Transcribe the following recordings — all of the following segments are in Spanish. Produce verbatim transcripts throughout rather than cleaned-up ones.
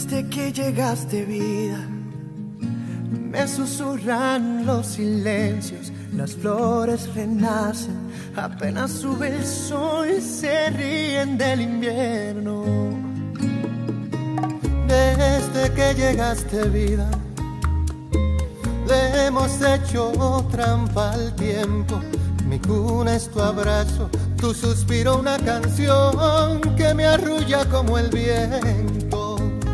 Desde que llegaste, vida, me susurran los silencios, las flores renacen, apenas sube el sol, se ríen del invierno. Desde que llegaste, vida, le hemos hecho trampa al tiempo. Mi cuna es tu abrazo, tu suspiro una canción que me arrulla como el viento.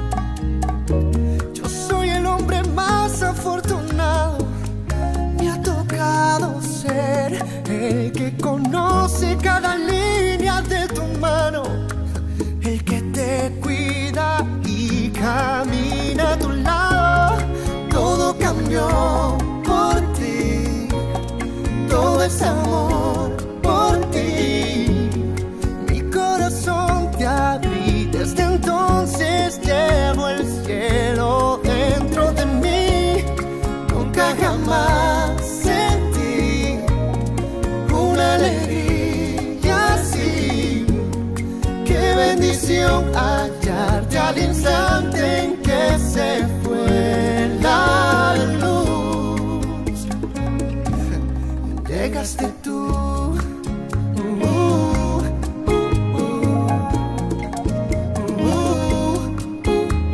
Yo soy el hombre más afortunado, me ha tocado ser el que conoce cada línea de tu mano, el que te cuida y camina a tu lado. Todo cambió por ti, todo es amor por ti. Mi corazón te abrí, desde entonces llevo el cielo dentro de mí. Nunca jamás sentí una alegría así. Qué bendición hallarte al instante en que se fue la luz. Llegaste tú. Uh, uh, uh, uh, uh,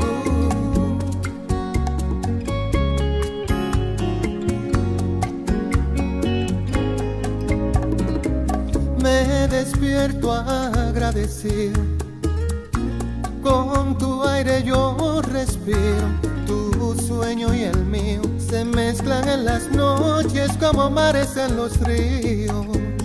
uh. Me despierto agradecido, con tu aire yo respiro. Tu sueño y el mío se mezclan en las noches como mares en los ríos.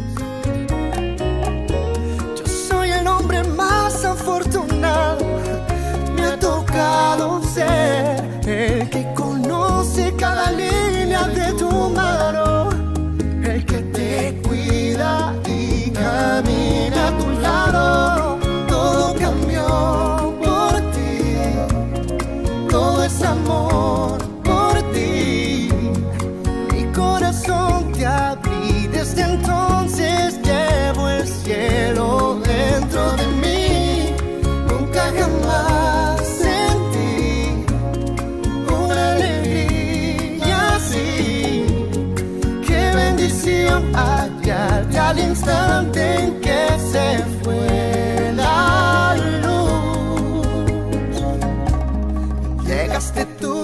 Yo soy el hombre más afortunado, me ha tocado ser el que conoce cada línea de tu mano, el que te cuida y camina a tu lado. Todo cambió por ti, todo es amor por ti. Mi corazón te abrí, desde entonces llevo el cielo dentro de mí. Nunca jamás sentí una alegría así. Qué bendición hallarte al instante en que se fue la luz. Llegaste tú.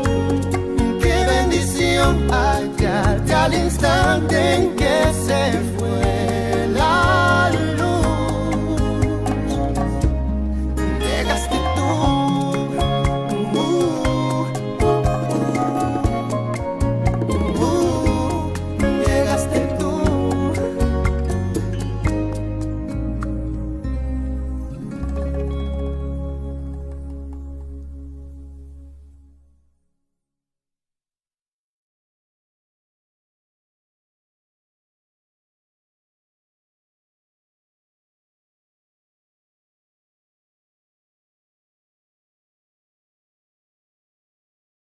Qué bendición hallarte al instante en que se fue